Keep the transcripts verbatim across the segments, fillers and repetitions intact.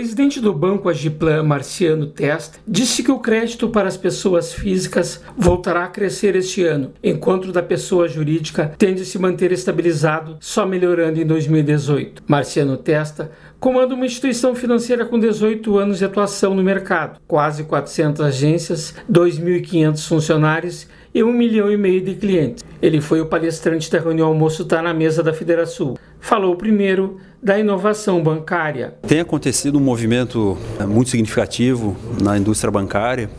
presidente do Banco Agiplan, Marciano Testa, disse que o crédito para as pessoas físicas voltará a crescer este ano, enquanto o da pessoa jurídica tende a se manter estabilizado, só melhorando em dois mil e dezoito. Marciano Testa comanda uma instituição financeira com dezoito anos de atuação no mercado, quase quatrocentas agências, dois mil e quinhentos funcionários e um milhão e meio de clientes. Ele foi o palestrante da reunião Almoço Tá na Mesa da Federação. Falou primeiro da inovação bancária. Tem acontecido um movimento muito significativo na indústria bancária,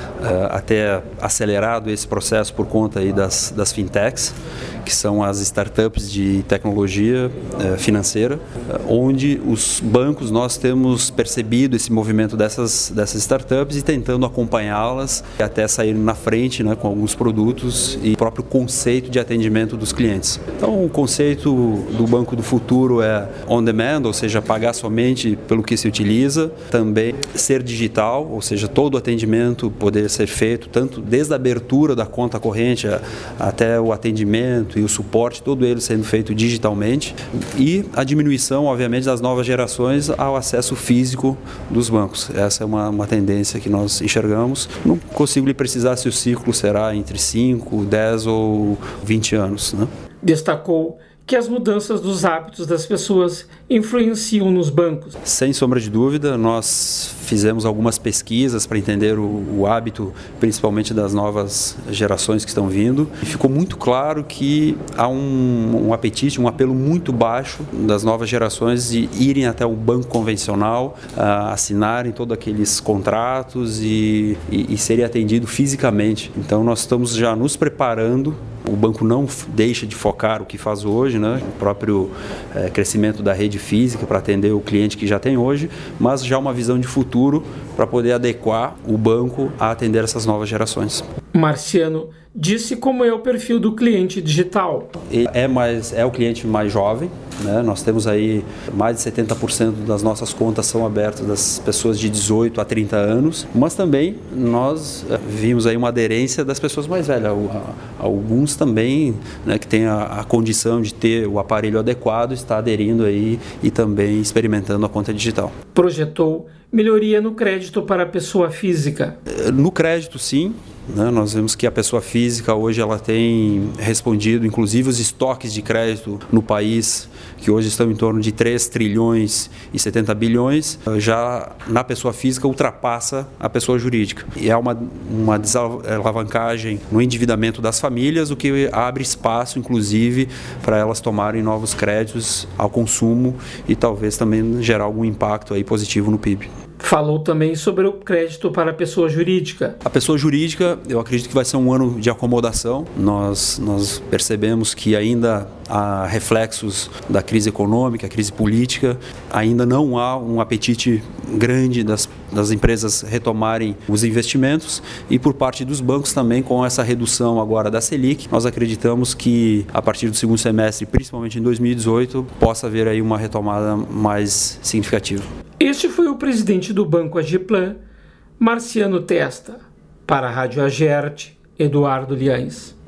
até acelerado esse processo por conta aí das, das fintechs, que são as startups de tecnologia financeira, onde os bancos, nós temos percebido esse movimento dessas, dessas startups e tentando acompanhá-las até sair na frente, né, com alguns produtos e o próprio conceito de atendimento dos clientes. Então, o conceito do Banco do Futuro é on demand, ou seja, pagar somente pelo que se utiliza, também ser digital, ou seja, todo o atendimento poder ser feito, tanto desde a abertura da conta corrente até o atendimento e o suporte, todo ele sendo feito digitalmente, e a diminuição, obviamente, das novas gerações ao acesso físico dos bancos. Essa é uma, uma tendência que nós enxergamos. Não consigo lhe precisar se o ciclo será entre cinco, dez ou vinte anos, né? Destacou que as mudanças dos hábitos das pessoas influenciam nos bancos. Sem sombra de dúvida, nós fizemos algumas pesquisas para entender o, o hábito, principalmente das novas gerações que estão vindo, e ficou muito claro que há um, um apetite, um apelo muito baixo das novas gerações de irem até o banco convencional, uh, assinarem todos aqueles contratos e, e, e serem atendidos fisicamente. Então nós estamos já nos preparando. O banco não deixa de focar o que faz hoje, né? O próprio é, crescimento da rede física para atender o cliente que já tem hoje, mas já uma visão de futuro para poder adequar o banco a atender essas novas gerações. Marciano disse como é o perfil do cliente digital. Ele é, mais, é o cliente mais jovem, né? Nós temos aí mais de setenta por cento das nossas contas são abertas das pessoas de dezoito a trinta anos, mas também nós vimos aí uma aderência das pessoas mais velhas. Alguns também, né, que têm a, a condição de ter o aparelho adequado, está aderindo aí e também experimentando a conta digital. Projetou melhoria no crédito para a pessoa física. No crédito, sim. Né? Nós vemos que a pessoa física hoje ela tem respondido, inclusive os estoques de crédito no país, que hoje estão em torno de três trilhões e setenta bilhões, já na pessoa física ultrapassa a pessoa jurídica. E é uma, uma desalavancagem no endividamento das famílias, o que abre espaço, inclusive, para elas tomarem novos créditos ao consumo e talvez também gerar algum impacto aí positivo no P I B. Falou também sobre o crédito para a pessoa jurídica. A pessoa jurídica, eu acredito que vai ser um ano de acomodação. Nós, nós percebemos que ainda há reflexos da crise econômica, crise política. Ainda não há um apetite grande das, das empresas retomarem os investimentos. E por parte dos bancos também, com essa redução agora da Selic, nós acreditamos que a partir do segundo semestre, principalmente em dois mil e dezoito, possa haver aí uma retomada mais significativa. Este foi o presidente do Banco Agiplan, Marciano Testa. Para a Rádio Agerte, Eduardo Liães.